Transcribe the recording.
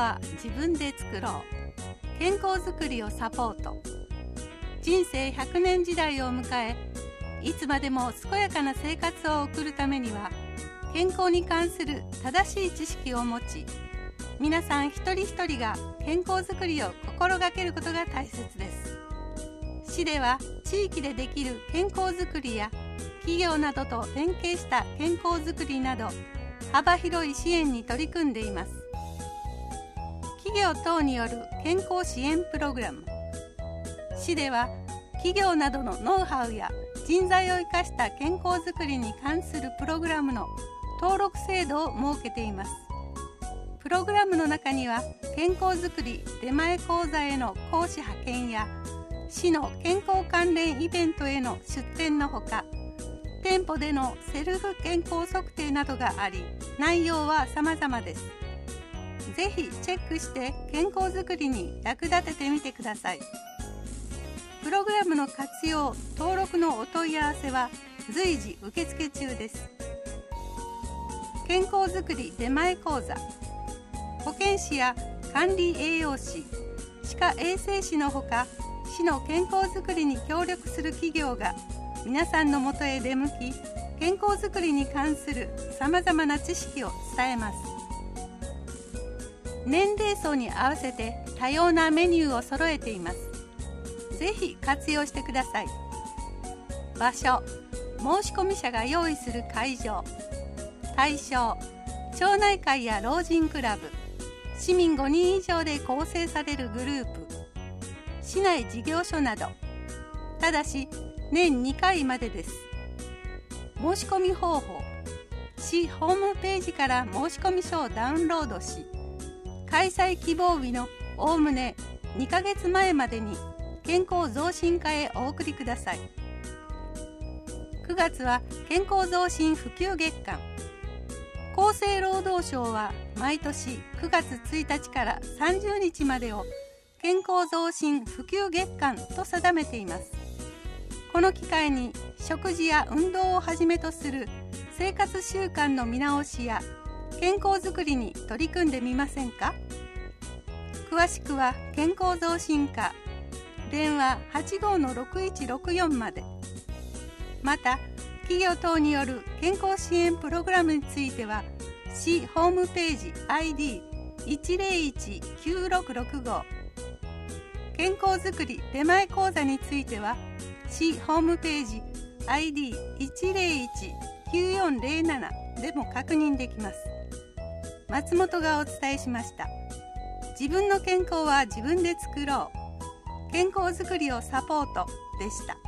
は自分で作ろう。健康づくりをサポート。人生100年時代を迎え、いつまでも健やかな生活を送るためには、健康に関する正しい知識を持ち、皆さん一人一人が健康づくりを心がけることが大切です。市では地域でできる健康づくりや企業などと連携した健康づくりなど幅広い支援に取り組んでいます。企業等による健康支援プログラム。市では企業などのノウハウや人材を生かした健康づくりに関するプログラムの登録制度を設けています。プログラムの中には健康づくり出前講座への講師派遣や市の健康関連イベントへの出展のほか、店舗でのセルフ健康測定などがあり、内容は様々です。ぜひチェックして健康づくりに役立ててみてください。プログラムの活用・登録のお問い合わせは随時受付中です。健康づくり出前講座。保健師や管理栄養士、歯科衛生士のほか、市の健康づくりに協力する企業が皆さんのもとへ出向き、健康づくりに関するさまざまな知識を伝えます。年齢層に合わせて多様なメニューを揃えています。ぜひ活用してください。場所、申込者が用意する会場。対象、町内会や老人クラブ、市民5人以上で構成されるグループ、市内事業所など。ただし年2回までです。申し込み方法、市ホームページから申込書をダウンロードし、開催希望日のおおむね2ヶ月前までに健康増進課へお送りください。9月は健康増進普及月間。厚生労働省は毎年9月1日から30日までを健康増進普及月間と定めています。この機会に食事や運動をはじめとする生活習慣の見直しや健康づくりに取り組んでみませんか？詳しくは健康増進課、電話85-6164まで。また、企業等による健康支援プログラムについては、市ホームページ ID1019665、健康づくり出前講座については、市ホームページ ID1019407 でも確認できます。松本がお伝えしました。自分の健康は自分で作ろう。健康づくりをサポートでした。